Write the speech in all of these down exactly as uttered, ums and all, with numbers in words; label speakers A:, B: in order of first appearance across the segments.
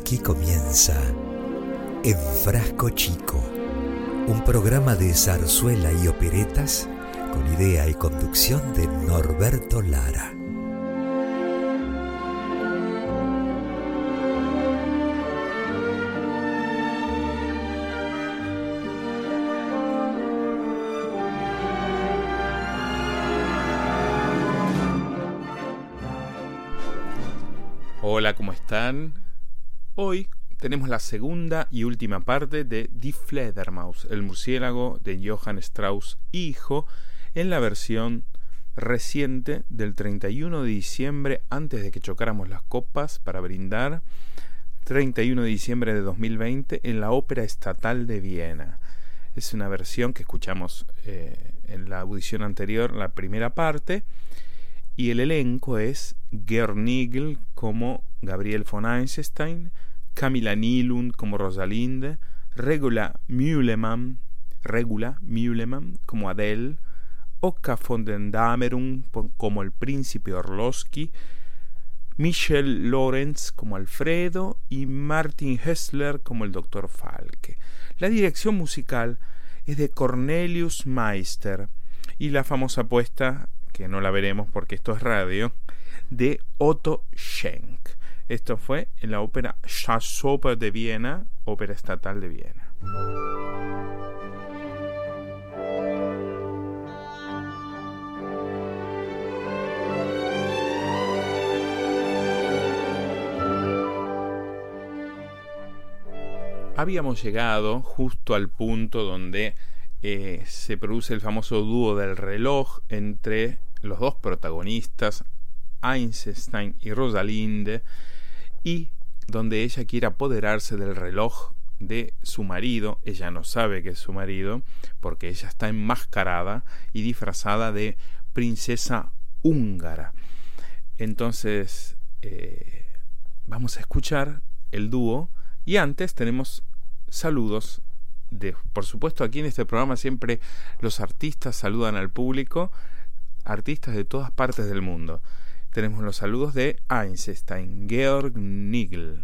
A: Aquí comienza En Frasco Chico, un programa de zarzuela y operetas con idea y conducción de Norberto Lara.
B: Hola, ¿cómo están? Hoy tenemos la segunda y última parte de Die Fledermaus, el murciélago de Johann Strauss hijo, en la versión reciente del treinta y uno de diciembre, antes de que chocáramos las copas para brindar, treinta y uno de diciembre de dos mil veinte, en la Ópera Estatal de Viena. Es una versión que escuchamos eh, en la audición anterior, la primera parte, y el elenco es Georg Nigl como Gabriel von Einstein, Camilla Nylund como Rosalinde, Regula Mühlemann, Regula Mühlemann como Adele, Oka von den Damerung como el príncipe Orlowski, Michel Lorenz como Alfredo y Martin Hessler como el doctor Falke. La dirección musical es de Cornelius Meister y la famosa puesta, que no la veremos porque esto es radio, de Otto Schenk. Esto fue en la ópera Staatsoper de Viena, Ópera Estatal de Viena. Habíamos llegado justo al punto donde eh, se produce el famoso dúo del reloj entre los dos protagonistas, Einstein y Rosalinde, y donde ella quiere apoderarse del reloj de su marido. Ella no sabe que es su marido porque ella está enmascarada y disfrazada de princesa húngara. Entonces eh, vamos a escuchar el dúo y antes tenemos saludos de, por supuesto, aquí en este programa siempre los artistas saludan al público, artistas de todas partes del mundo. Tenemos los saludos de Einstein, Georg Nigl.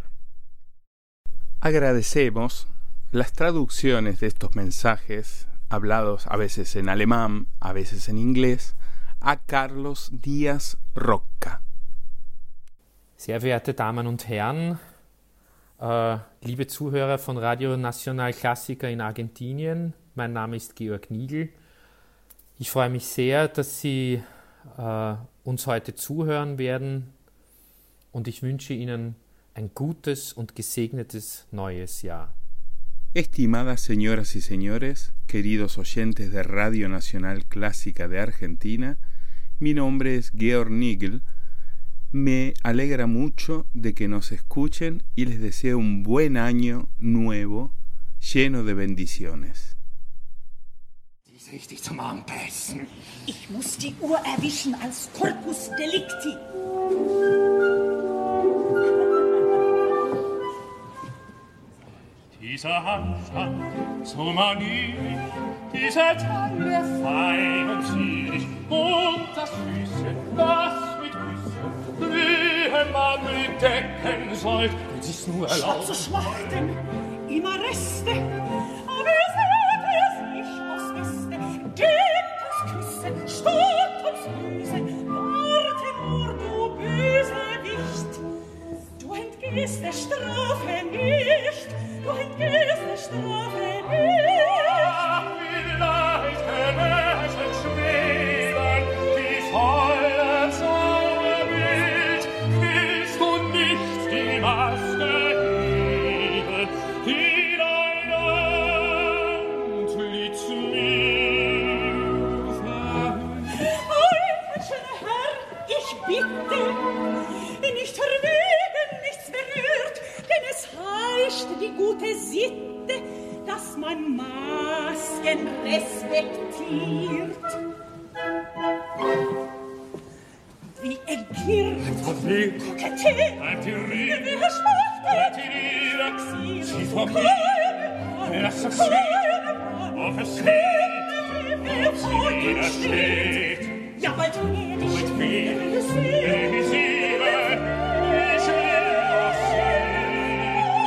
B: Agradecemos las traducciones de estos mensajes, hablados a veces en alemán, a veces en inglés, a Carlos Díaz Rocca.
C: Sehr verehrte Damen und Herren, äh, liebe Zuhörer von Radio Nacional Clásica in Argentinien, mein Name ist Georg Nigl. Ich freue mich sehr, dass Sie äh, uns heute zuhören werden und ich wünsche Ihnen ein gutes und gesegnetes neues Jahr.
B: Estimadas señoras y señores, queridos oyentes de Radio Nacional Clásica de Argentina, mi nombre es Georg Nigl. Me alegra mucho de que nos escuchen y les deseo un buen año nuevo, lleno de bendiciones.
D: Richtig zum Anbeißen.
E: Ich muss die Uhr erwischen als Corpus Delicti.
D: Dieser Handstand so manierlich, dieser Taille fein und zierlich, und das Füßchen, das mit Küssen blühen man bedecken sollt, wenn sie's nur erlaubt.
E: Statt zu schmachten, immer Reste, aber ihr seht es nicht aus Weste. Gebt das Küssen, statt uns Böse, warte nur, du Bösewicht. Du entgehst der Strafe nicht, du entgehst der Strafe nicht.
D: Ach, wie leicht verlässig schweben die vollen Zauberbild. Willst du nicht die Maske heben, die dein Antlitz mir verhüllt?
E: Ein schöner Herr, ich bitte, nicht verwegen, nichts berührt, denn es heischt die gute Sitte, dass man Masken respektiert. Wie ergirrt,
D: Wie
E: kokettiert,
D: ein Tyrann,
E: wie verschmachtet,
D: Tyrann,
E: sie
D: sie
E: vor
D: vor mir, lass es sehen, ob es steht, ob sie widersteht.
E: Ja, bald werde ich
D: Mit mir,
E: sie
D: wie sie, ich will sie.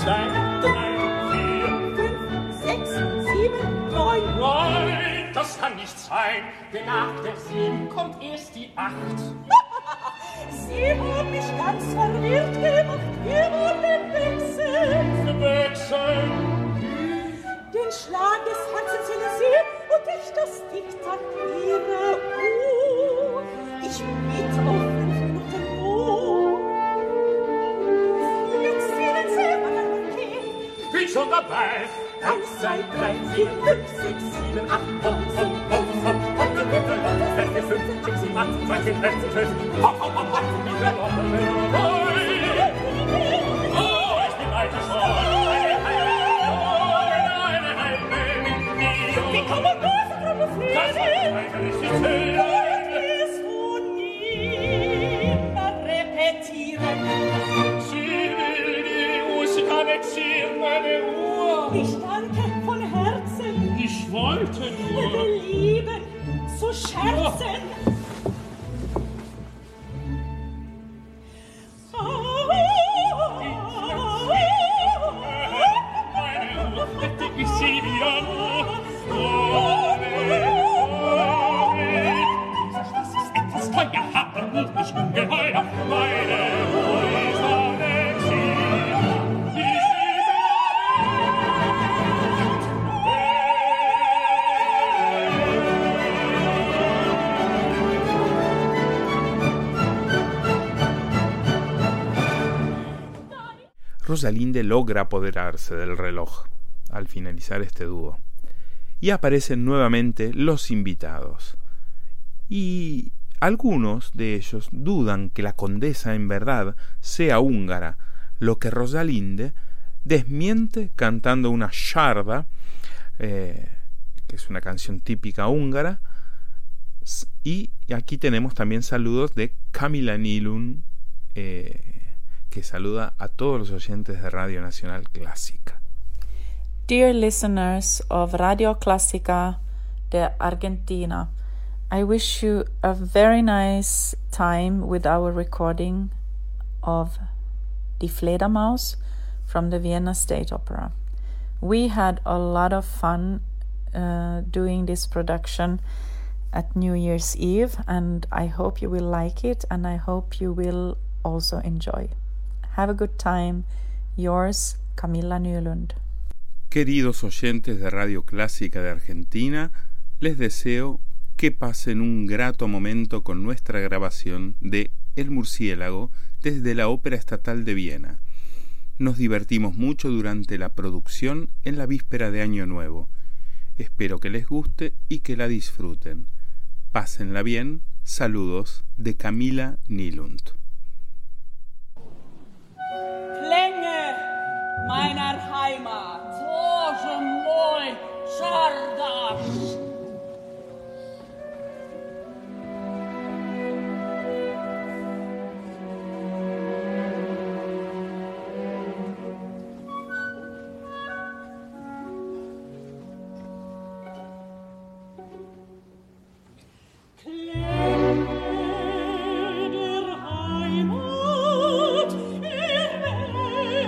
D: zwei, drei, vier,
E: fünf, sechs, sieben, neun.
D: neun. Das kann nicht sein, denn nach der sieben kommt erst die acht.
E: Sie haben mich ganz verwirrt gemacht. Wir wollen wechseln.
D: Wechseln.
E: Den Schlag des Herzens zählen Sie und ich das Diktat Ihrer Uhr. Ich bitte auf fünf Minuten Ruhe. Jetzt sehen Sie, Madame Marquis.
D: Bin schon dabei.
E: Eins, zwei, drei, vier, fünf, sechs, sieben, acht, neun, zehn, elf, zwölf, dreizehn, vierzehn, fünfzehn, sechzehn, achtzehn, neunzehn, dreizehn, zwölf. Hopp, hopp, hopp, hopp. Oh, ich bin weiter schon. Wie kann man das befrieden?
D: Das kann ich nicht sehen.
E: Es wohl nimmer repetieren.
D: Sie will die Uhr wechseln, meine Uhr.
E: Ich danke von Herzen.
D: Ich wollte nur.
E: Wir lieben zu scherzen.
D: Meine Uhr, hätte ich sie wieder nur. Oh, oh, dieser Spaß ist etwas teuer, aber nicht ungeheuer. Meine Uhr ist ohne Ziel. Ich
B: Rosalinde logra apoderarse del reloj al finalizar este dúo. Y aparecen nuevamente los invitados. Y algunos de ellos dudan que la condesa en verdad sea húngara, lo que Rosalinde desmiente cantando una sharda, eh, que es una canción típica húngara. Y aquí tenemos también saludos de Camilla Nylund, eh, que saluda a todos los oyentes de Radio Nacional Clásica.
F: Dear listeners of Radio Clásica de Argentina, I wish you a very nice time with our recording of Die Fledermaus from the Vienna State Opera. We had a lot of fun uh, doing this production at New Year's Eve, and I hope you will like it, and I hope you will also enjoy. Have a good time. Yours, Camilla Nylund.
B: Queridos oyentes de Radio Clásica de Argentina, les deseo que pasen un grato momento con nuestra grabación de El Murciélago desde la Ópera Estatal de Viena. Nos divertimos mucho durante la producción en la víspera de Año Nuevo. Espero que les guste y que la disfruten. Pásenla bien. Saludos de Camilla Nylund.
E: Klänge meiner Heimat.
D: Боже мой, Шардаш!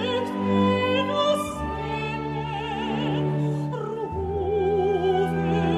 E: Rufe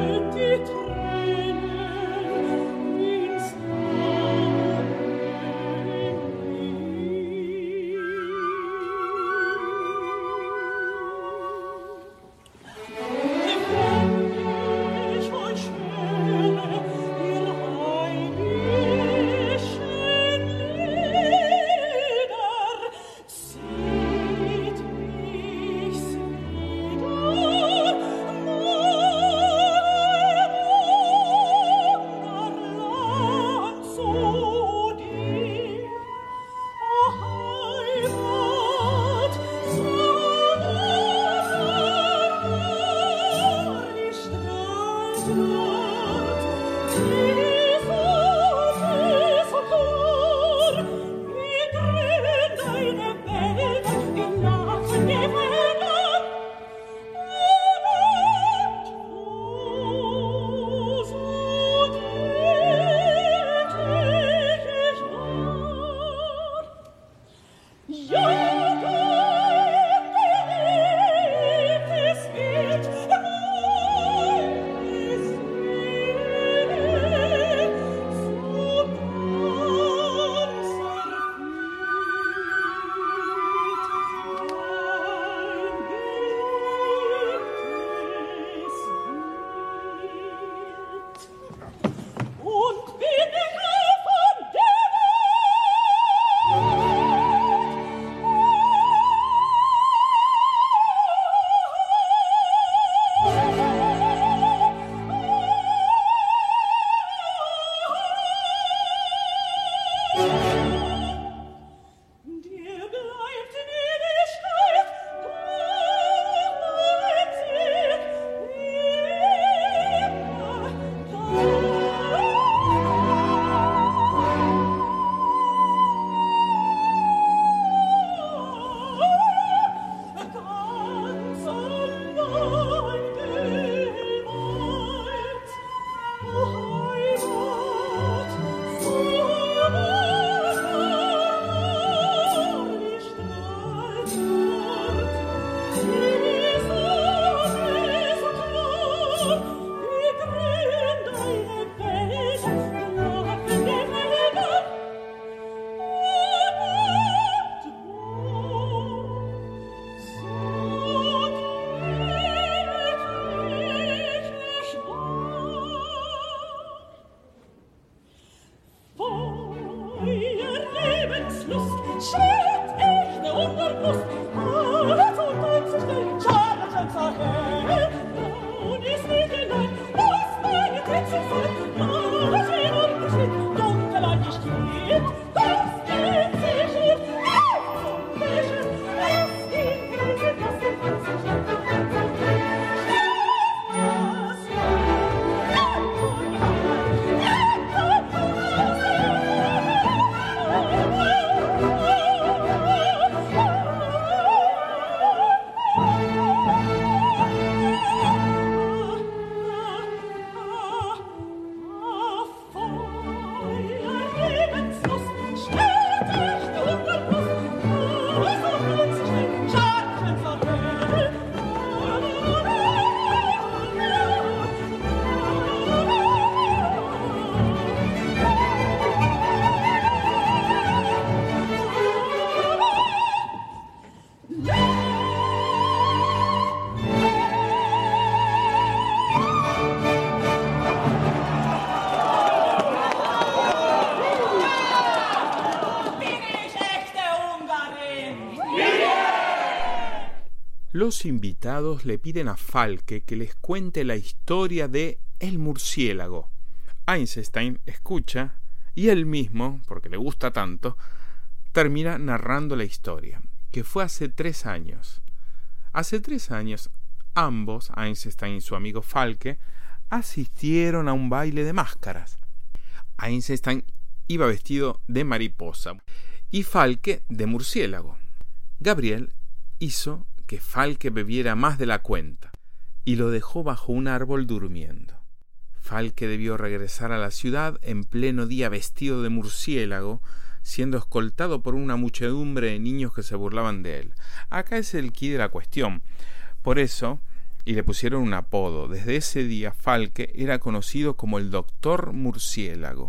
B: los invitados le piden a Falke que les cuente la historia de El murciélago. Einstein escucha y él mismo, porque le gusta tanto, termina narrando la historia, que fue hace tres años. Hace tres años, ambos, Einstein y su amigo Falke, asistieron a un baile de máscaras. Einstein iba vestido de mariposa y Falke de murciélago. Gabriel hizo que Falke bebiera más de la cuenta y lo dejó bajo un árbol durmiendo. Falke debió regresar a la ciudad en pleno día vestido de murciélago, siendo escoltado por una muchedumbre de niños que se burlaban de él. Acá es el quid de la cuestión. Por eso, y le pusieron un apodo, desde ese día Falke era conocido como el Doctor Murciélago.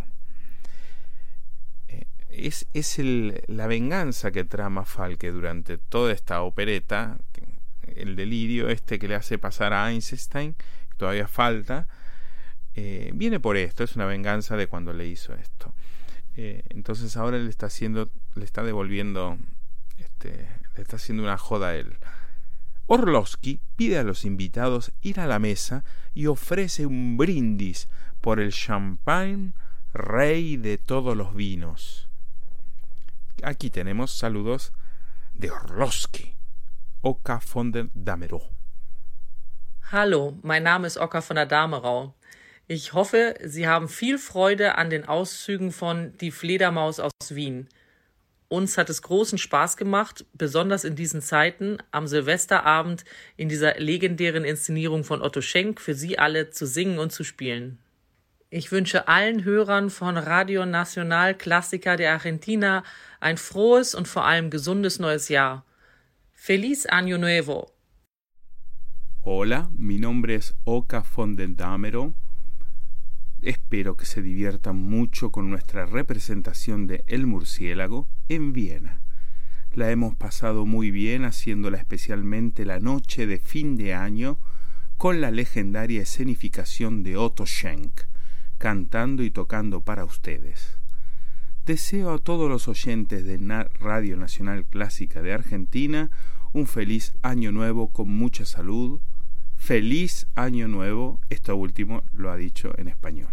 B: Es, es el, la venganza que trama Falke durante toda esta opereta, el delirio este que le hace pasar a Einstein, que todavía falta, eh, viene por esto, es una venganza de cuando le hizo esto. Eh, entonces ahora le está haciendo, le está devolviendo, este, le está haciendo una joda a él. Orlowski pide a los invitados ir a la mesa y ofrece un brindis por el champagne, rey de todos los vinos. Aquí tenemos saludos de Orlowski. Oka von der Damerow.
G: Hallo, mein Name ist Oka von der Damerow. Ich hoffe, Sie haben viel Freude an den Auszügen von Die Fledermaus aus Wien. Uns hat es großen Spaß gemacht, besonders in diesen Zeiten, am Silvesterabend in dieser legendären Inszenierung von Otto Schenk für Sie alle zu singen und zu spielen. Ich wünsche allen Hörern von Radio Nacional Clásica de Argentina ein frohes und vor allem gesundes neues Jahr. Feliz Año Nuevo!
B: Hola, mi nombre es Oka von der Damerow. Espero que se diviertan mucho con nuestra representación de El Murciélago en Viena. La hemos pasado muy bien haciéndola especialmente la noche de fin de año con la legendaria escenificación de Otto Schenk, cantando y tocando para ustedes. Deseo a todos los oyentes de Radio Nacional Clásica de Argentina un feliz año nuevo con mucha salud. Feliz año nuevo, esto último lo ha dicho en español.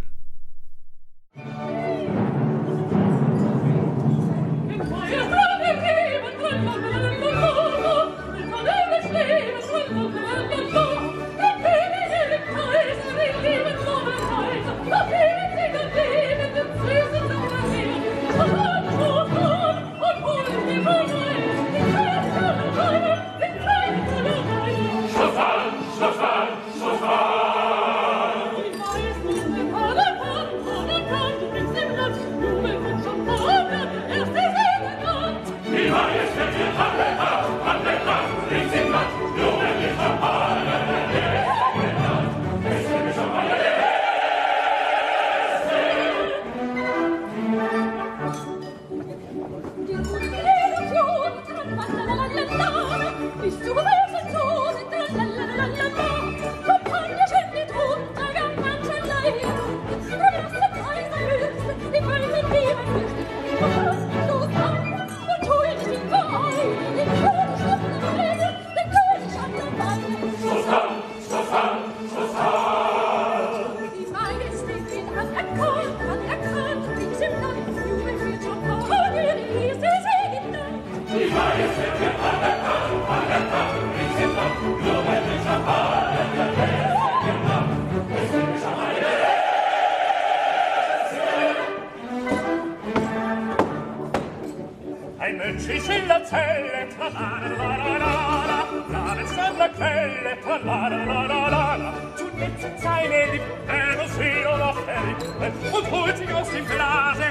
D: Ein Mensch ist in der Zelle, tra-la-la-la-la-la, Ladens an der Quelle, tra-la-la-la-la-la, zunächst sind seine Lippen und Seele noch verlippen und holt sich aus dem Glase,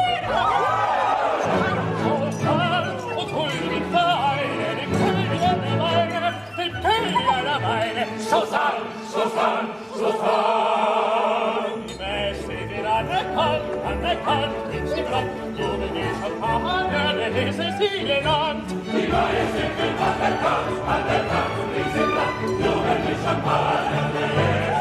D: und holt mit Vereine, dem König an der Weine, dem König an der Weine, so sang, so sang, so sang. Die Mächte sind anerkannt, anerkannt, in sie Brand, Jungen wie Champagner, der ist es sie genannt. Die Majestät wird anerkannt, anerkannt, in sie Brand, Jungen wie Champagner, der ist es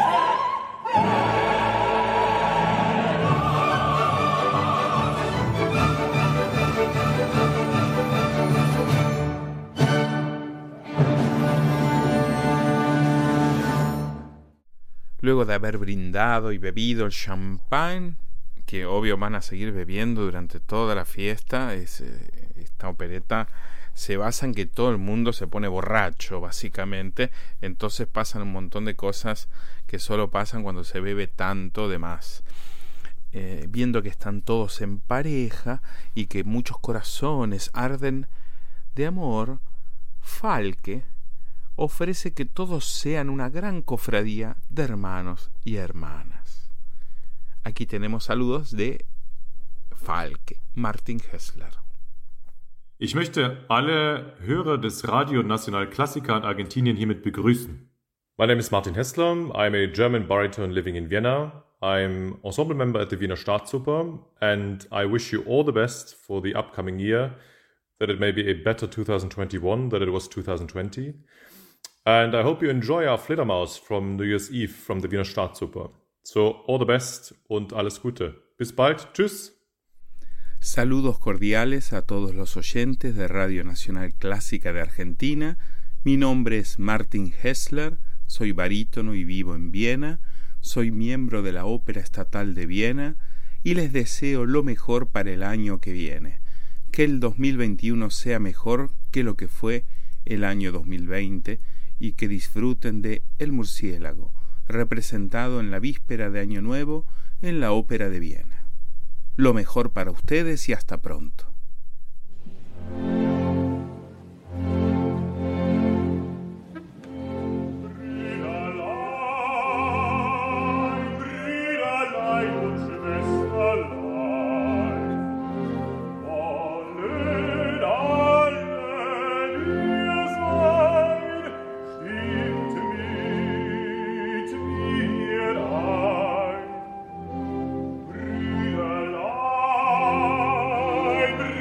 B: luego de haber brindado y bebido el champán, que obvio van a seguir bebiendo durante toda la fiesta, es, eh, esta opereta se basa en que todo el mundo se pone borracho, básicamente. Entonces pasan un montón de cosas que solo pasan cuando se bebe tanto de más. Eh, viendo que están todos en pareja y que muchos corazones arden de amor, Falke ofrece que todos sean una gran cofradía de hermanos y hermanas. Aquí tenemos saludos de Falke, Martin Hessler.
H: Ich möchte alle Hörer des Radio Nacional Clásica in Argentinien hiermit begrüßen.
I: My name is Martin Hessler. I'm a German baritone living in Vienna. I'm ensemble member at the Wiener Staatsoper, and I wish you all the best for the upcoming year, that it may be a better two thousand twenty-one than it was two thousand twenty. And I hope you enjoy our Fledermaus from New Year's Eve from the Wiener Staatsoper. So, all the best und alles Gute. Bis bald. Tschüss.
B: Saludos cordiales a todos los oyentes de Radio Nacional Clásica de Argentina. Mi nombre es Martin Hessler, soy barítono y vivo en Viena, soy miembro de la Ópera Estatal de Viena y les deseo lo mejor para el año que viene. Que el dos mil veintiuno sea mejor que lo que fue el año dos mil veinte y que disfruten de El Murciélago, representado en la víspera de Año Nuevo en la Ópera de Viena. Lo mejor para ustedes y hasta pronto.
D: Brüderlein,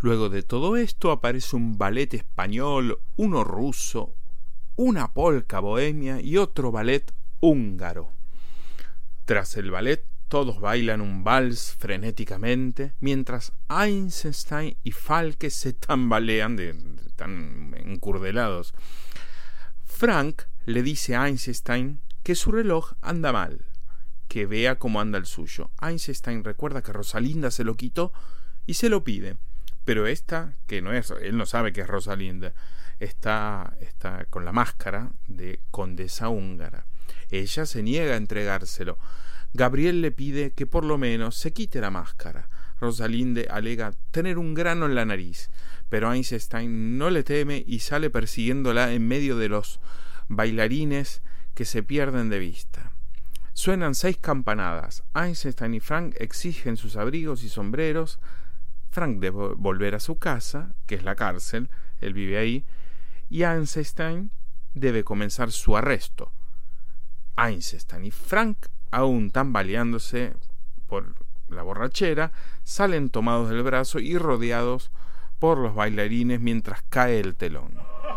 B: Luego de todo esto aparece un ballet español, uno ruso, una polca bohemia y otro ballet húngaro. Tras el ballet, todos bailan un vals frenéticamente, mientras Eisenstein y Falke se tambalean, de, de, tan encurdelados. Frank le dice a Eisenstein que su reloj anda mal, que vea cómo anda el suyo. Eisenstein recuerda que Rosalinda se lo quitó y se lo pide, pero esta, que no es, él no sabe que es Rosalinda, está, está con la máscara de condesa húngara. Ella se niega a entregárselo. Gabriel le pide que por lo menos se quite la máscara. Rosalinde alega tener un grano en la nariz, pero Eisenstein no le teme y sale persiguiéndola en medio de los bailarines que se pierden de vista. Suenan seis campanadas. Eisenstein y Frank exigen sus abrigos y sombreros. Frank debe volver a su casa, que es la cárcel, él vive ahí, y Eisenstein debe comenzar su arresto. Eisenstein y Frank, aún tambaleándose por la borrachera, salen tomados del brazo y rodeados por los bailarines mientras cae el telón.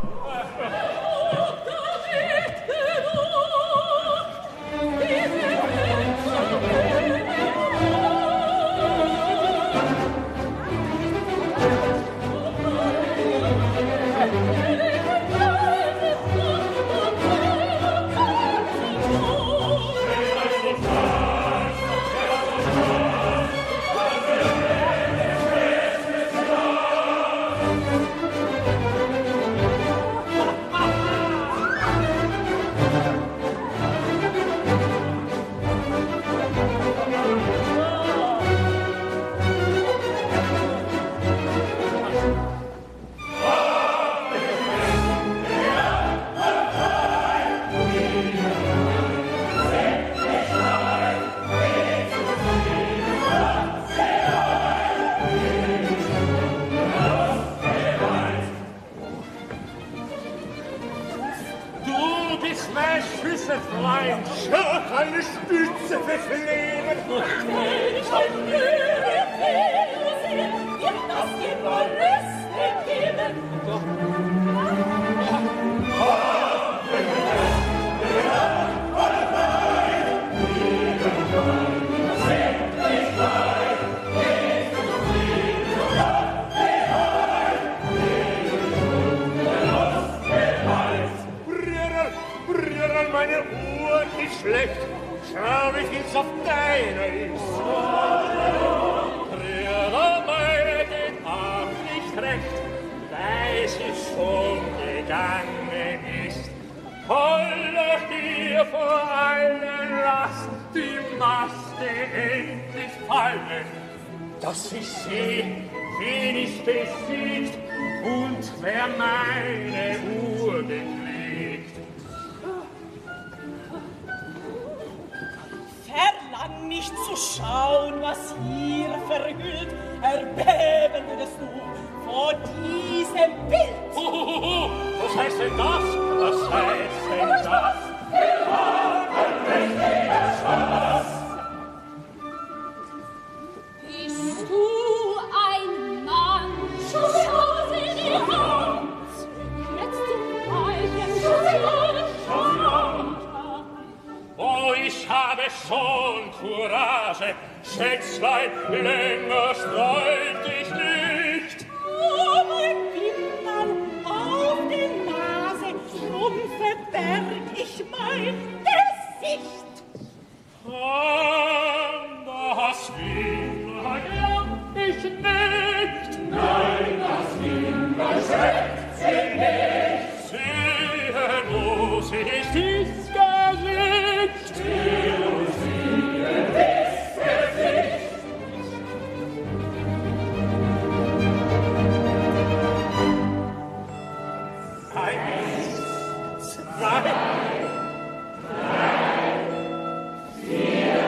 D: Dass ich seh, wen ich besiegt und wer meine Uhr bekriegt.
E: Verlang nicht zu schauen, was hier verhüllt, erbeben würdest du vor diesem Bild.
D: Huhuhu, was heißt denn das? Was heißt denn das? Wir haben mächtiger Spaß.
J: Bist du ein Mann? Schuss in die Hand! Jetzt zum Weibchen, Schuss
D: Oh, ich habe schon Courage, Schätzlein, länger sträub dich nicht.
E: Oh, mein Winterl, auf der Nase, drum verberg ich mein Gesicht.
D: Das Winterl glaub ich nicht. Nein, das Winterl schreckt sie nicht. Sehen muss ich dies Gesicht. Sehen muss ich dies Gesicht. Eins, zwei, drei, vier,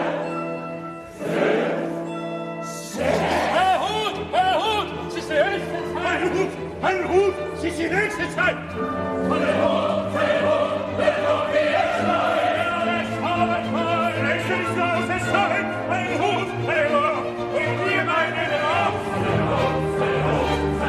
D: fünf, sechs. Herr Hut, Herr Hut, es ist die höchste Zeit. Herr Hut, Herr Hut, es ist die höchste Zeit. Herr Hut, Herr Hut, Herr Hut, wir schneiden. Es kommt mal, es ist große Zeit. Herr Hut, Herr Hut, und wir meinen auf. Herr Hut, Herr Hut,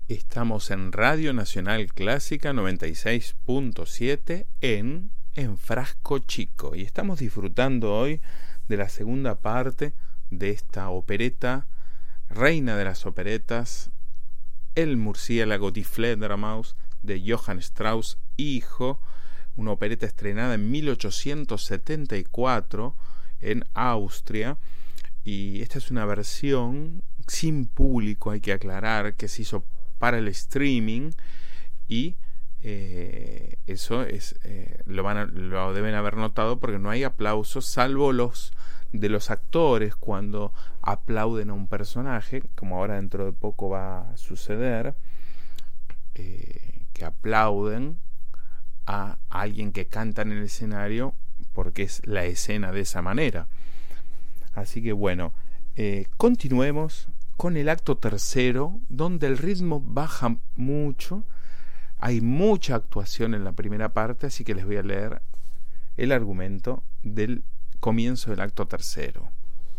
B: Estamos en Radio Nacional Clásica noventa y seis punto siete en En Frasco Chico y estamos disfrutando hoy de la segunda parte de esta opereta, reina de las operetas, El murciélago Die Fledermaus de Johann Strauss hijo, una opereta estrenada en mil ochocientos setenta y cuatro en Austria, y esta es una versión sin público, hay que aclarar, que se hizo para el streaming, y eh, eso es eh, lo, van a, lo deben haber notado porque no hay aplausos salvo los de los actores cuando aplauden a un personaje, como ahora dentro de poco va a suceder, eh, que aplauden a alguien que canta en el escenario porque es la escena de esa manera. Así que bueno, eh, continuemos con el acto tercero, donde el ritmo baja mucho. Hay mucha actuación en la primera parte, así que les voy a leer el argumento del comienzo del acto tercero.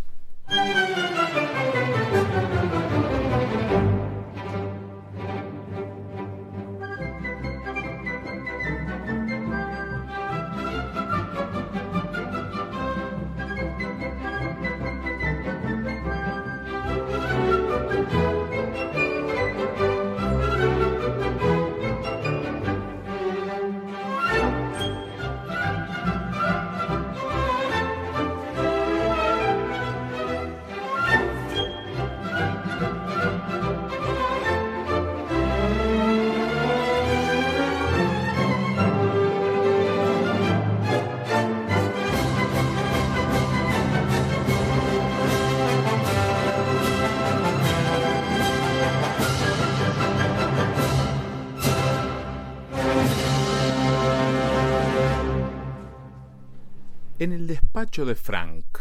B: En el despacho de Frank,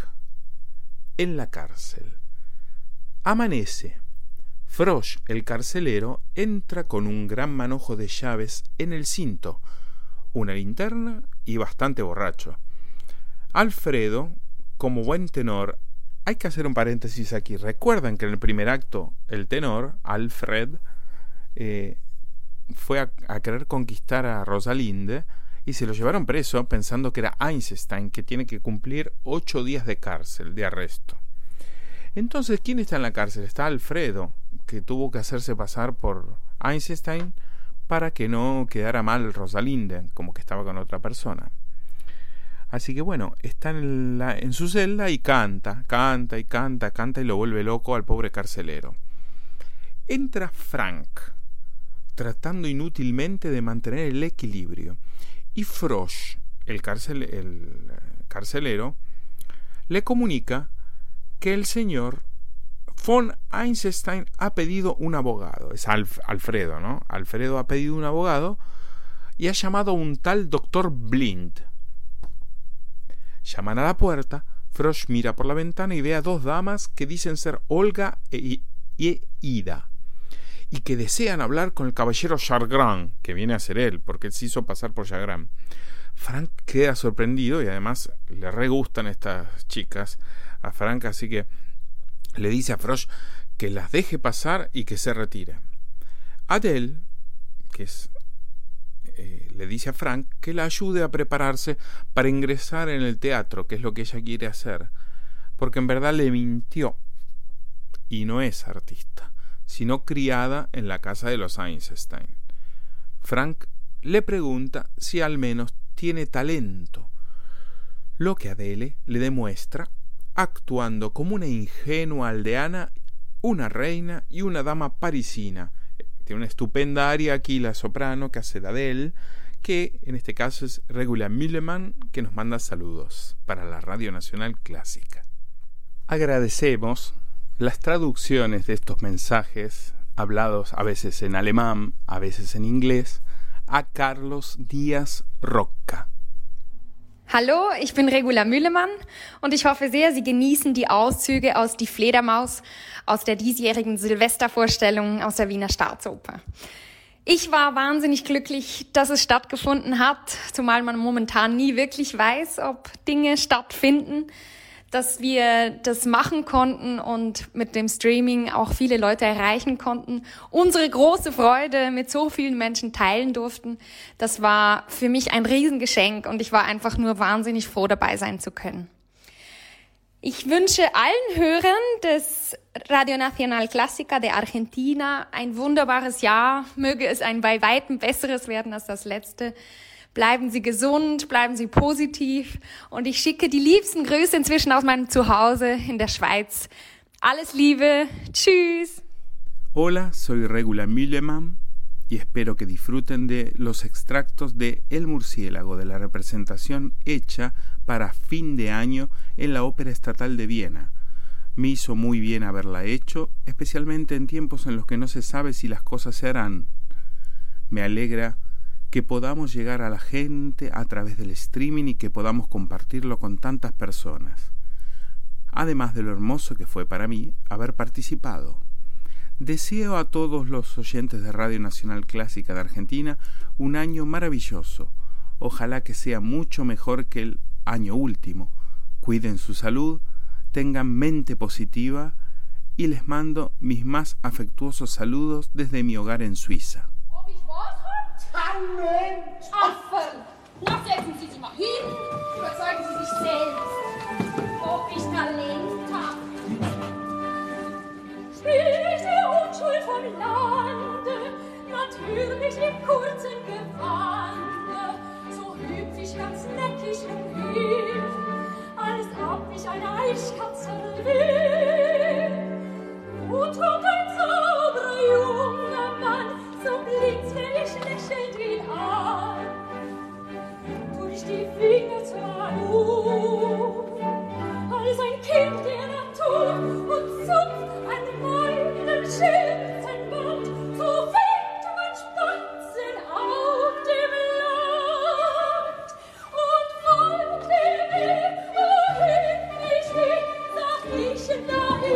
B: en la cárcel. Amanece. Frosch, el carcelero, entra con un gran manojo de llaves en el cinto, una linterna y bastante borracho. Alfredo, como buen tenor, hay que hacer un paréntesis aquí. Recuerdan que en el primer acto el tenor, Alfred, eh, fue a, a querer conquistar a Rosalinde, y se lo llevaron preso pensando que era Einstein, que tiene que cumplir ocho días de cárcel, de arresto. Entonces, ¿quién está en la cárcel? Está Alfredo, que tuvo que hacerse pasar por Einstein para que no quedara mal Rosalinde, como que estaba con otra persona. Así que bueno, está en, la, en su celda y canta, canta y canta, canta y lo vuelve loco al pobre carcelero. Entra Frank, tratando inútilmente de mantener el equilibrio. Y Frosch, el, carcel, el carcelero, le comunica que el señor von Einstein ha pedido un abogado. Es Alf, Alfredo, ¿no? Alfredo ha pedido un abogado y ha llamado a un tal doctor Blind. Llaman a la puerta, Frosch mira por la ventana y ve a dos damas que dicen ser Olga e, e Ida, y que desean hablar con el caballero Chargrand, que viene a ser él, porque él se hizo pasar por Chargrand. Frank queda sorprendido y además le re gustan estas chicas a Frank, así que le dice a Frosch que las deje pasar y que se retire. Adele, que es, eh, le dice a Frank que la ayude a prepararse para ingresar en el teatro, que es lo que ella quiere hacer, porque en verdad le mintió y no es artista, sino criada en la casa de los Einstein. Frank le pregunta si al menos tiene talento, lo que Adele le demuestra actuando como una ingenua aldeana, una reina y una dama parisina. Tiene una estupenda aria aquí la soprano que hace de Adele, que en este caso es Regula Millemann, que nos manda saludos para la Radio Nacional Clásica. Agradecemos las traducciones de estos mensajes, hablados a veces en alemán, a veces en inglés, a Carlos Díaz Rocca.
K: Hallo, ich bin Regula Müllemann und ich hoffe sehr, Sie genießen die Auszüge aus Die Fledermaus aus der diesjährigen Silvestervorstellung aus der Wiener Staatsoper. Ich war wahnsinnig glücklich, dass es stattgefunden hat, zumal man momentan nie wirklich weiß, ob Dinge stattfinden. dass wir das machen konnten und mit dem Streaming auch viele Leute erreichen konnten, unsere große Freude mit so vielen Menschen teilen durften. Das war für mich ein Riesengeschenk und ich war einfach nur wahnsinnig froh, dabei sein zu können. Ich wünsche allen Hörern des Radio Nacional Clásica de Argentina ein wunderbares Jahr. Möge es ein bei weitem besseres werden als das letzte. Bleiben Sie gesund, bleiben Sie positiv und ich schicke die liebsten Grüße inzwischen aus meinem Zuhause in der Schweiz. Alles Liebe, tschüss.
B: Hola, soy Regula Müllemann y espero que disfruten de los extractos de El Murciélago, de la representación hecha para fin de año en la Ópera Estatal de Viena. Me hizo muy bien haberla hecho, especialmente en tiempos en los que no se sabe si las cosas se harán. Me alegra que podamos llegar a la gente a través del streaming y que podamos compartirlo con tantas personas. Además de lo hermoso que fue para mí haber participado. Deseo a todos los oyentes de Radio Nacional Clásica de Argentina un año maravilloso. Ojalá que sea mucho mejor que el año último. Cuiden su salud, tengan mente positiva y les mando mis más afectuosos saludos desde mi hogar en Suiza.
J: Talent! Affe! Na, setzen Sie sich mal hin, überzeugen Sie sich selbst, ob ich Talent habe. Spiel ich die Unschuld vom Lande, natürlich im kurzen Gewande, so hüpf ich ganz neckig umher, als ob ich eine Eichkatze will. Und kommt ein sauberer junger Mann, so blitzwillig lächelt ihn an, durch die Finger zwar nur, als ein Kind der Natur und zupft an meinem Schürzenband, so fängt man Spatzen auf dem Land. Und folgt dem Weg, wohin ich will, sag ich dahin.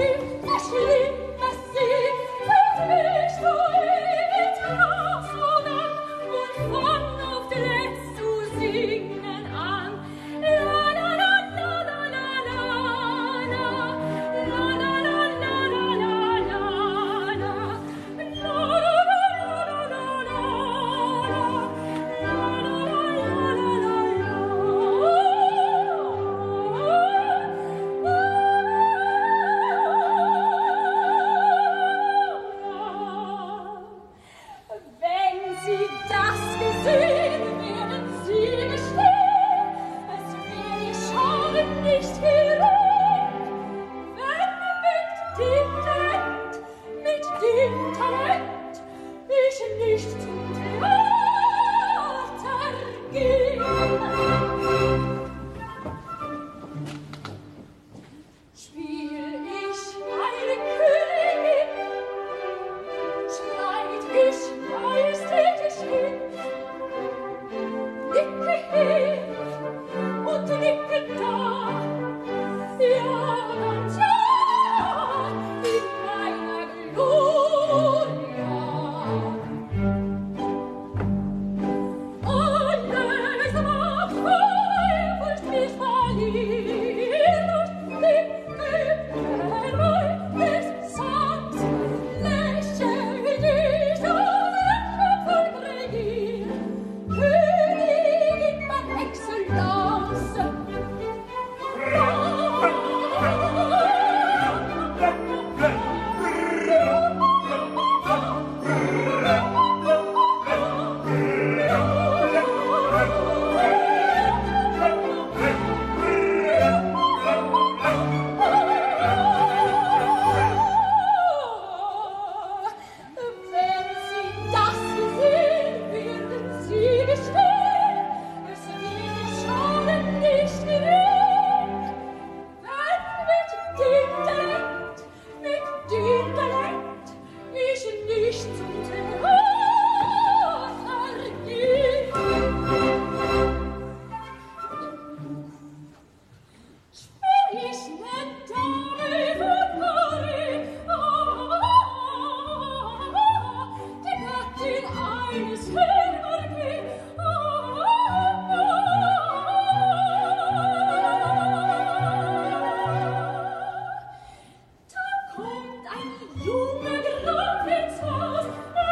E: ein junger Graf ins Haus.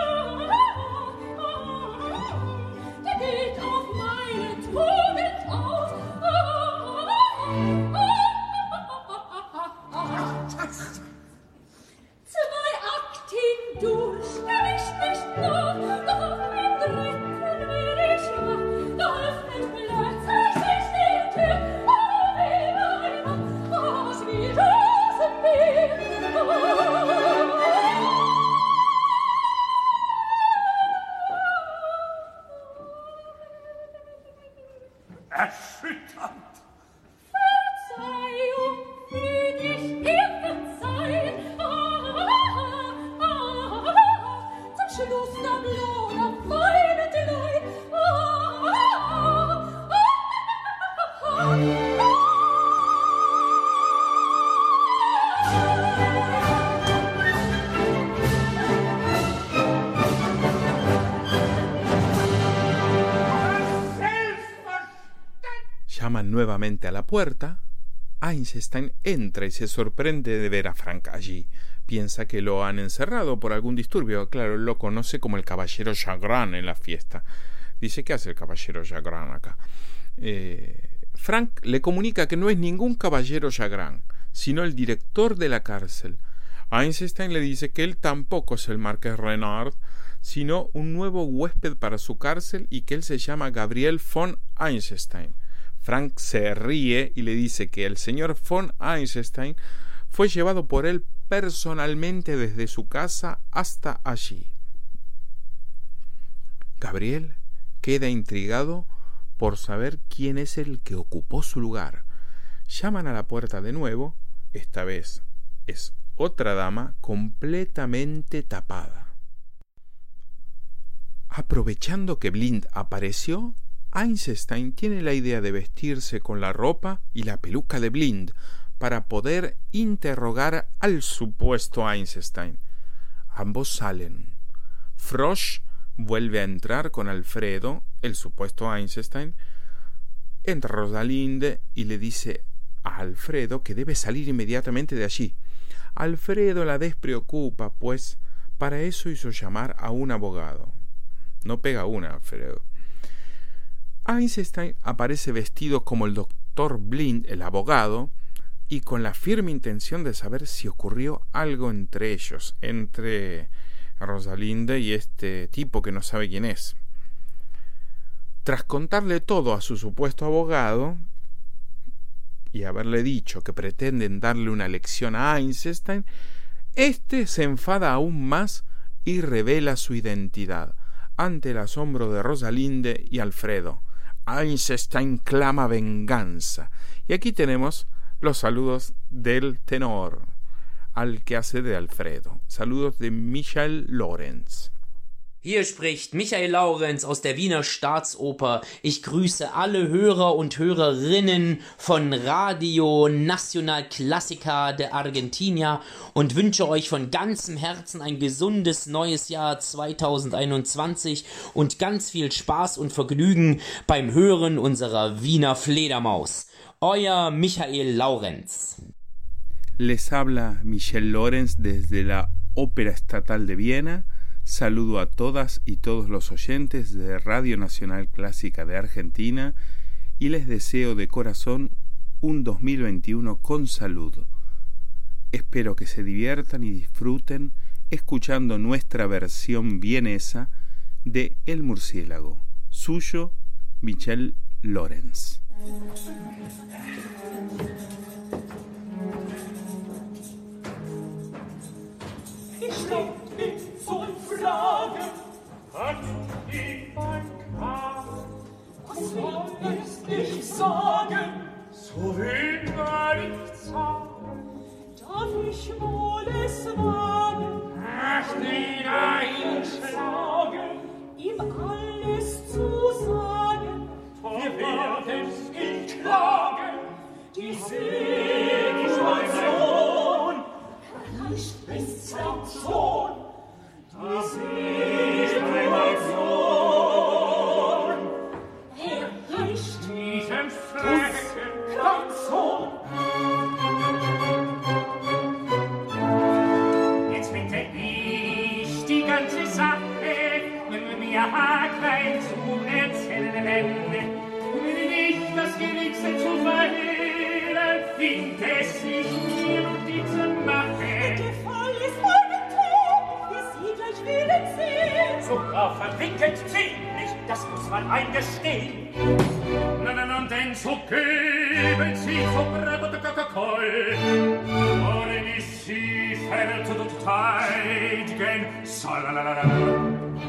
E: Der geht auf meine Tugend aus. Zwei Akt hindurch, der ich nicht nach, doch auf den dritten werde ich wach. Da öffnet plötzlich sich die Tür. Oh, wie mein Mann, was wie Rosenbeer.
D: Erschütternd!
E: Verzeihung, will ich dir verzeihen. Ah, ah, ah, ah, zum Schluss da bloß meinetlein. Ah, ah, ah, ah, ah.
B: Llaman nuevamente a la puerta. Einstein entra y se sorprende de ver a Frank allí. Piensa que lo han encerrado por algún disturbio. Claro, él lo conoce como el caballero Chagrin en la fiesta. Dice, ¿qué hace el caballero Chagrin acá? Eh, Frank le comunica que no es ningún caballero Chagrin, sino el director de la cárcel. Einstein le dice que él tampoco es el marqués Renard, sino un nuevo huésped para su cárcel y que él se llama Gabriel von Einstein. Frank se ríe y le dice que el señor von Einstein fue llevado por él personalmente desde su casa hasta allí. Gabriel queda intrigado por saber quién es el que ocupó su lugar. Llaman a la puerta de nuevo. Esta vez es otra dama completamente tapada. Aprovechando que Blind apareció, Einstein tiene la idea de vestirse con la ropa y la peluca de Blind para poder interrogar al supuesto Einstein. Ambos salen. Frosch vuelve a entrar con Alfredo, el supuesto Einstein. Entra Rosalinde y le dice a Alfredo que debe salir inmediatamente de allí. Alfredo la despreocupa, pues para eso hizo llamar a un abogado. No pega una, Alfredo. Einstein aparece vestido como el doctor Blind, el abogado, y con la firme intención de saber si ocurrió algo entre ellos, entre Rosalinde y este tipo que no sabe quién es. Tras contarle todo a su supuesto abogado y haberle dicho que pretenden darle una lección a Einstein, este se enfada aún más y revela su identidad ante el asombro de Rosalinde y Alfredo. Einstein clama venganza. Y aquí tenemos los saludos del tenor, al que hace de Alfredo. Saludos de Michael Lorenz.
L: Hier spricht Michael Laurenz aus der Wiener Staatsoper. Ich grüße alle Hörer und Hörerinnen von Radio Nacional Clásica de Argentina und wünsche euch von ganzem Herzen ein gesundes neues Jahr zwanzig einundzwanzig und ganz viel Spaß und Vergnügen beim Hören unserer Wiener Fledermaus. Euer Michael Laurenz.
B: Les habla Michel Lorenz desde la Ópera Estatal de Viena. Saludo a todas y todos los oyentes de Radio Nacional Clásica de Argentina y les deseo de corazón un dos mil veintiuno con salud. Espero que se diviertan y disfruten escuchando nuestra versión vienesa de El Murciélago. Suyo, Michel Lorenz.
E: Frage, hat ihn mein Kragen, was soll ich nicht sagen? So will gar nichts sagen, darf ich wohl es wagen, ach, niederhinschlagen, ihm alles zu sagen, wir werden ihn klagen, die Situation erreicht bis zum Sohn. Das ist mein Sohn, erreicht diesen Flecken ganz Sohn.
D: Haklein zu erzählen. Wenn ich das Geliebste zu verhehlen, indes ich mir Notiz mache.
E: Gefall ist meine Tod, wie Sie gleich werden sehen.
D: Sogar verwickelt ziemlich, das muss man eingestehen. Na, na, na, denn so geben Sie so Brabotakakoll, ohne die Sie fällt und teidigen, salalalala.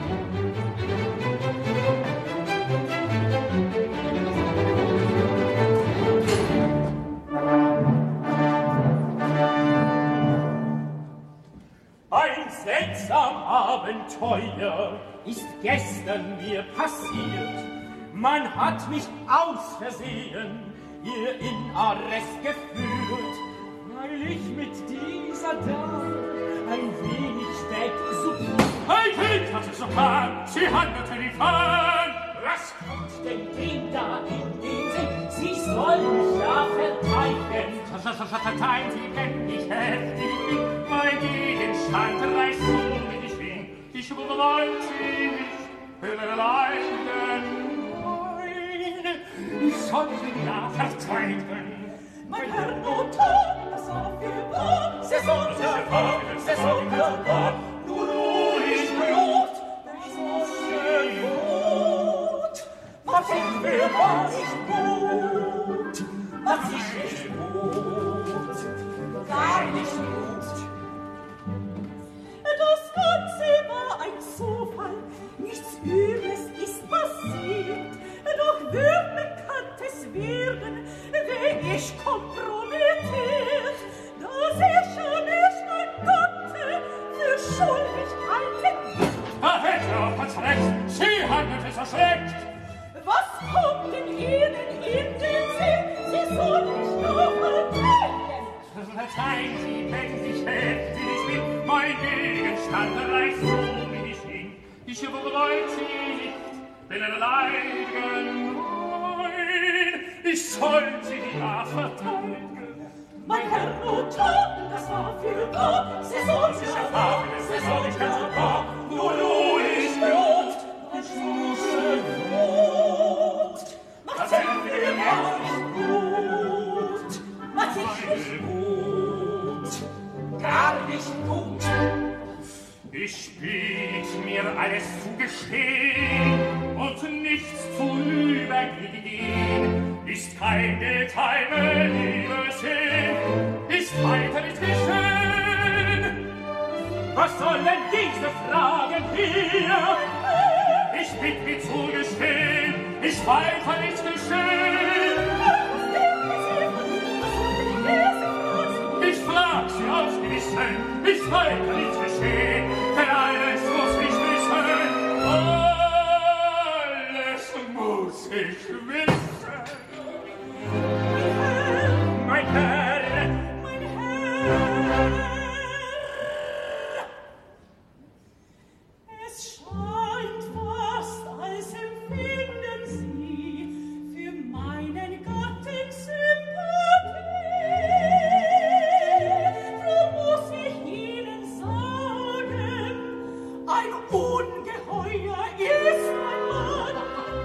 D: Ein seltsam Abenteuer ist gestern mir passiert. Man hat mich aus Versehen hier in Arrest geführt, weil ich mit dieser Dame ein wenig spät gesucht. Ein Kind hat es so kam, sie handelte die Fahnen. Was kommt denn dem da in den Sinn? Sie soll mich ja verteidigen. Verteidigen Sie, wenn ich heftig bin. Mein Gegenstand reißt so wie ich bin. Ich wollte sie nicht leiden. Ich soll sie ja verteidigen.
E: Mein Herr Notar, das war für wahr. Sie soll sich erfahren, sie soll für wahr. Nur ruhig Blut, das war schön gut. Was ich will, war nicht gut. Was ich nicht gut, gar nicht gut. Das Ganze war ein Zufall, nichts Übles ist passiert. Doch wird Bekanntes werden, wär ich kompromittiert. Da sicher nicht mein Gatte für schuldig halten.
D: Da hätte auch was recht, sie handelt es erschreckt.
E: Was kommt denn Ihnen in den Sinn? Sie soll mich nur verteidigen.
D: Verzeihen Sie, wenn ich heftig bin, mein Gegenstand reißt so wie ich bin. Ich wollte sie nicht beleidigen, nein, ich soll sie ja verteidigen.
E: Mein Herr Notar, das war für wahr. Sie soll sich erfahren, sie soll nicht ganz so wahr. Nur ruhig Blut, ein Schmuschel Blut. Macht sie für mich gut, macht sie nicht gut, gar nicht gut.
D: Ich biet mir alles zu gestehen und nichts zu übergehen. Ist kein Detail mehr Liebesinn, ist weiter nicht geschehen. Was sollen diese Fragen hier? Ich bitt mir zu gestehen, ist weiter nicht geschehen. Ich frag sie aus Gewissen, ist weiter nicht geschehen, denn alles muss ich wissen, alles muss ich wissen. Mein Herr,
E: mein Herr, es scheint fast, als empfinden Sie für meinen Gatten Sympathie. Ein Ungeheuer ist mein Mann.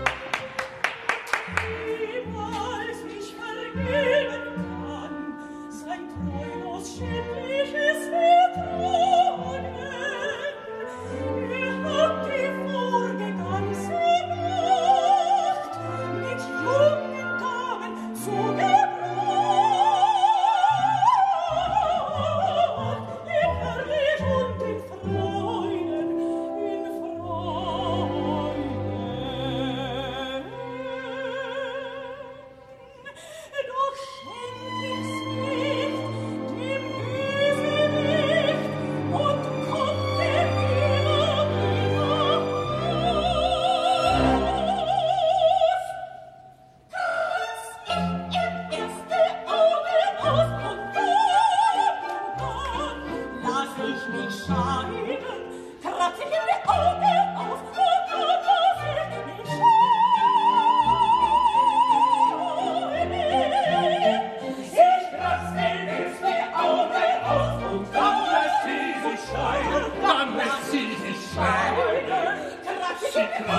E: Niemals ich vergeben kann sein treulos schändliches Vertrauen. Er hat die vorige ganze Nacht mit jungen Damen zugebracht. Innerlich und in Freuden. Doch schenk ich's nicht dem Bösewicht und kommt der immer wieder raus. Kratz ich im erste Auge aus und dann, dann lass ich mich scheiden. Kratz ich in die Augen auf und dann lass ich mich scheiden. Ich kratz den erste Auge auf und dann lässt sie sich scheiden.
D: dann lässt sie sich scheiden.
E: Kratz ich in die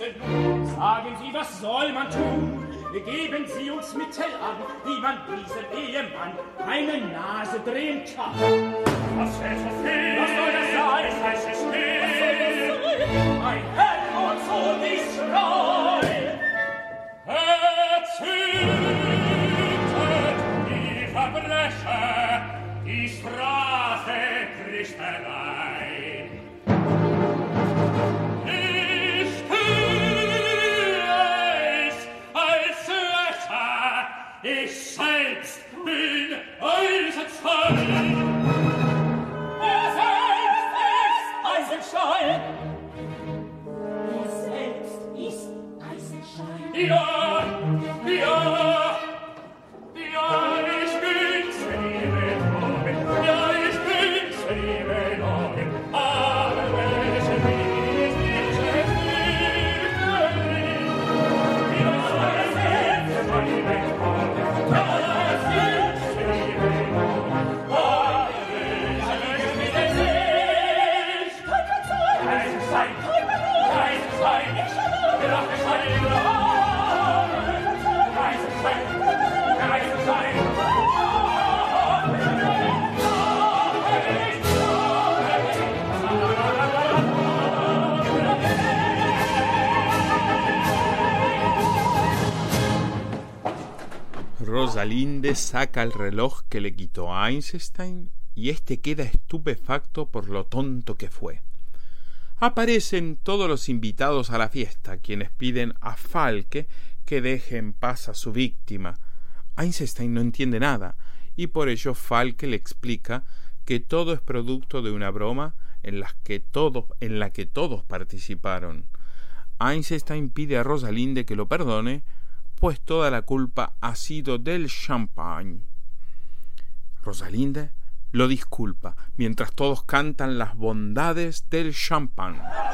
D: nun, sagen Sie, was soll man tun? Geben Sie uns Mittel an, wie man diesem Ehemann eine Nase drehen kann. Was ist so viel? Was soll das sein? Es heißt es still. Mein Herr und so die Schrei. Erzügtet die Verbrecher, die Strafe kriegt herein. Ich Ich selbst bin Eisenstein. Er selbst ist Eisenstein. Er selbst ist Eisenstein. Ja, ja, ja, ich bin's, liebe Morgen. Ja, ich bin's, liebe Morgen. Aber welche Liebe ist nicht erfüllt. Ja, er selbst ist liebe Morgen.
B: Rosalinde saca el reloj que le quitó a Einstein y este queda estupefacto por lo tonto que fue. Aparecen todos los invitados a la fiesta, quienes piden a Falke que deje en paz a su víctima. Einstein no entiende nada y por ello Falke le explica que todo es producto de una broma en la que todos, en la que todos participaron. Einstein pide a Rosalinde que lo perdone, pues toda la culpa ha sido del champagne. Rosalinde lo disculpa, mientras todos cantan las bondades del champán.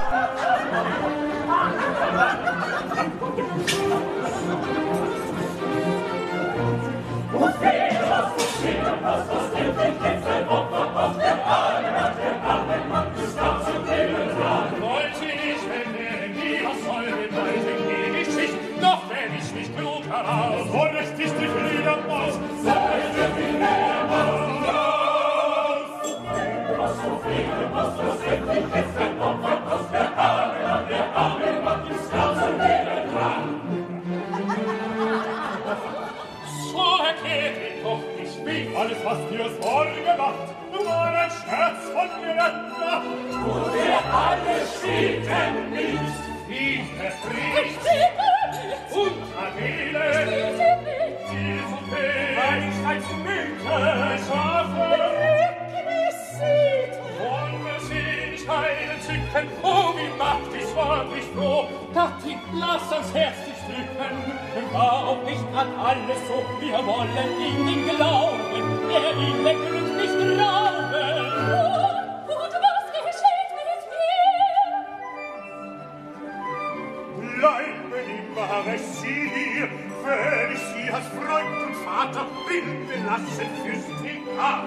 D: Wo lässt dich die Fledermaus? So ist die Fledermaus raus! Was so fliegen, was so sämtlich ist, ein Opfer aus der Arme, der Arme macht die Straße wieder dran. So erklärt ihr doch nicht, wie alles, was dir Sorge macht, war ein Scherz von mir Nacht. Wo wir alle steten nicht, wie befriedigt. Und Adele, die von Einsteins Mythe schaffen, wollen wir sie nicht heilen zücken, oh, wie macht ich wirklich froh, dass die Lass ans Herz nicht drücken, warum nicht an alles so, wir wollen in den Glauben, der ihn der Glück nicht rauben. Und was geschieht mit mir? Bleiben immer sie, wenn ich sie als Freund und Vater bilden lassen fürs Thema.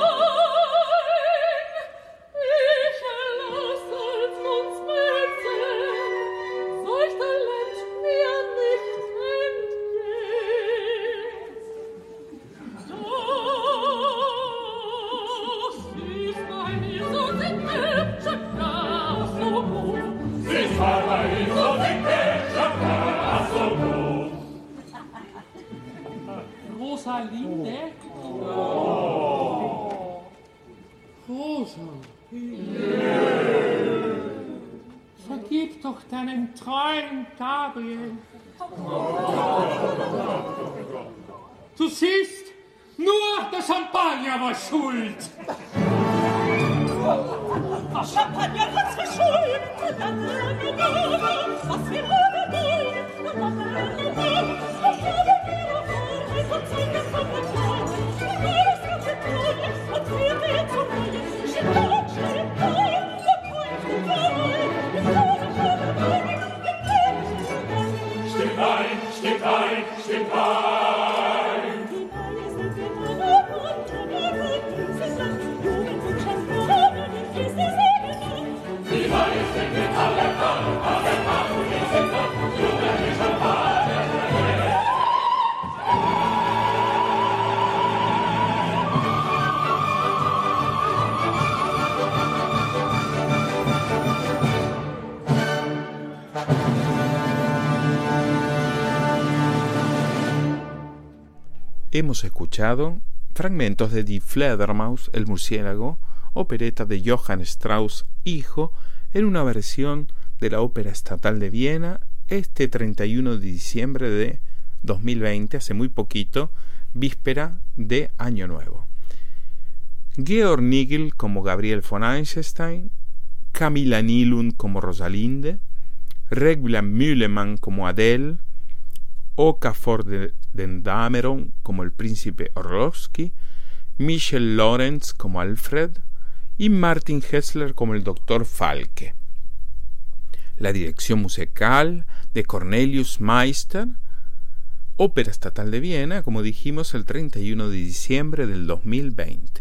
D: Rosalinde? Oh. Rosalinde. Vergib doch deinen treuen Gabriel. Du siehst, nur der Champagner war schuld. Champagner hat's verschuldet. Was wir haben wollen. Stimmt ein, stimmt ein, stimmt ein. Wie heißt denn mit aller Kraft, aller Kraft,
B: hemos escuchado fragmentos de Die Fledermaus, el murciélago, opereta de Johann Strauss hijo, en una versión de la Ópera Estatal de Viena este treinta y uno de diciembre de dos mil veinte, hace muy poquito, víspera de Año Nuevo. Georg Nigel como Gabriel von Einstein, Camilla Nylund como Rosalinde, Regula Müllemann como Adele, Oka von den Dameron como el príncipe Orlowski, Michel Lorenz como Alfred y Martin Hessler como el doctor Falke. La dirección musical de Cornelius Meister, Ópera Estatal de Viena, como dijimos, el treinta y uno de diciembre del dos mil veinte.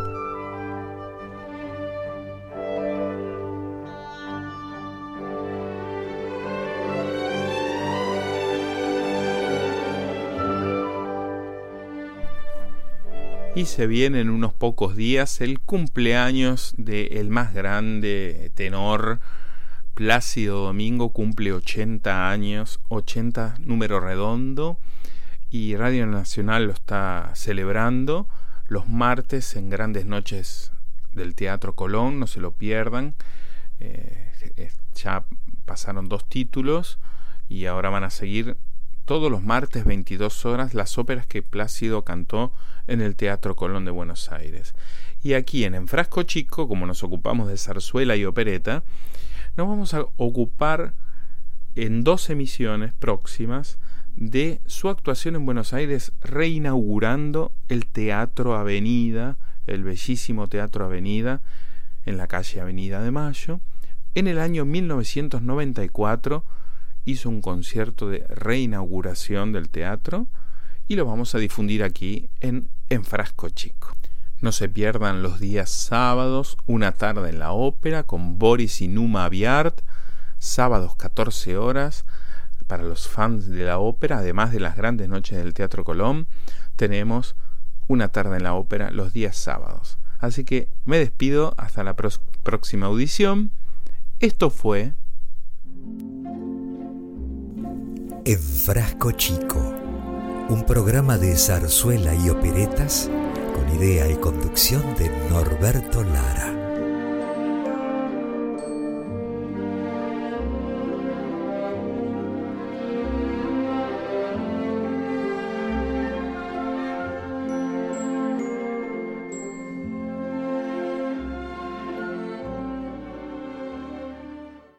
B: Y se viene en unos pocos días el cumpleaños del más grande tenor. Plácido Domingo cumple ochenta años, ochenta número redondo, y Radio Nacional lo está celebrando los martes en Grandes Noches del Teatro Colón, no se lo pierdan. Eh, ya pasaron dos títulos y ahora van a seguir todos los martes veintidós horas las óperas que Plácido cantó en el Teatro Colón de Buenos Aires. Y aquí en En Frasco Chico, como nos ocupamos de zarzuela y opereta, nos vamos a ocupar en dos emisiones próximas de su actuación en Buenos Aires, reinaugurando el Teatro Avenida, el bellísimo Teatro Avenida, en la calle Avenida de Mayo. En el año mil novecientos noventa y cuatro hizo un concierto de reinauguración del teatro y lo vamos a difundir aquí en En Frasco Chico. No se pierdan los días sábados, Una tarde en la ópera con Boris y Numa Aviart, sábados catorce horas. Para los fans de la ópera, además de las grandes noches del Teatro Colón, tenemos Una tarde en la ópera los días sábados. Así que me despido hasta la pros- próxima audición. Esto fue
A: En Frasco Chico, un programa de zarzuela y operetas con idea y conducción de Norberto Lara.